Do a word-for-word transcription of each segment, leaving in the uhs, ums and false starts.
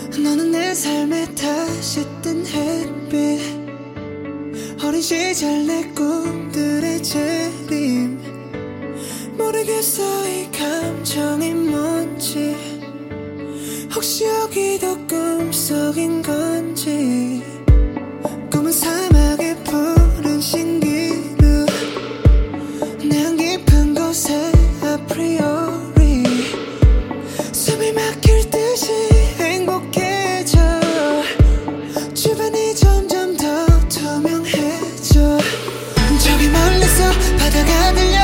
너는 내 삶에 다시 뜬 햇빛, 어린 시절 내 꿈들의 재림. 모르겠어 이 감정이 뭔지, 혹시 여기도 꿈속인 건지. 꿈은 사막의 푸른 신기루, 내 안 깊은 곳에 아프리오리 숨이 막힐 듯이 행복해져. 주변이 점점 더 투명해져. 저기 멀리서 바다가 들려,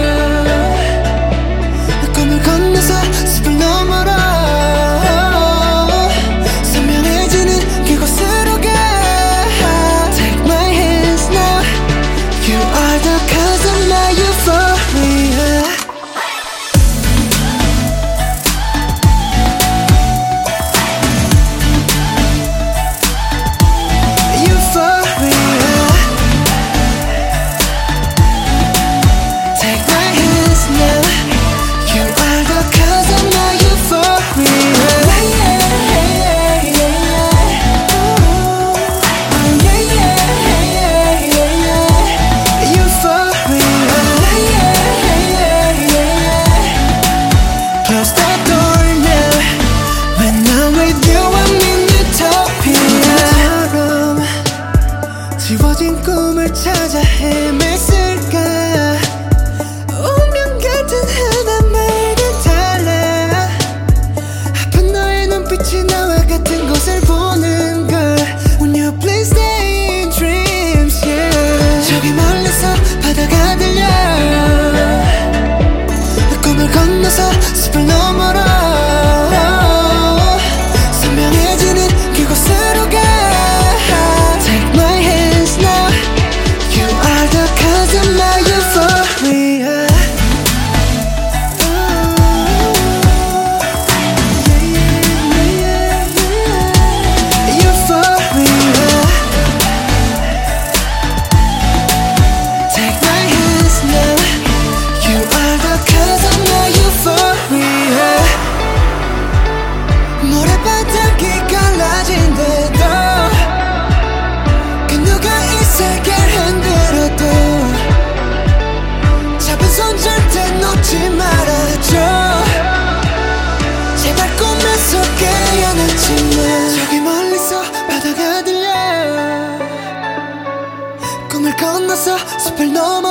꿈을 건너서 숲을 너머로 선명해지는 그곳으로 가. Take my hands now, you are the cause of my euphoria. 지워진 꿈을 찾아 헤맸을까. 운명 같은 하나말과 달라. 아픈 너의 눈빛이 나와 같은 곳을 보는 걸. When you please stay in dreams, yeah. 저기 멀리서 바다가 들려, 꿈을 건너서 숲을 너머로 선명해지는 그곳으로 가. 모래바닥이 갈라진대도 그 누가 이 세계를 흔들어도 잡은 손 절대 놓지 말아줘. 제발 꿈에서 깨어나지 마. 저기 멀리서 바다가 들려, 꿈을 건너서 숲을 넘어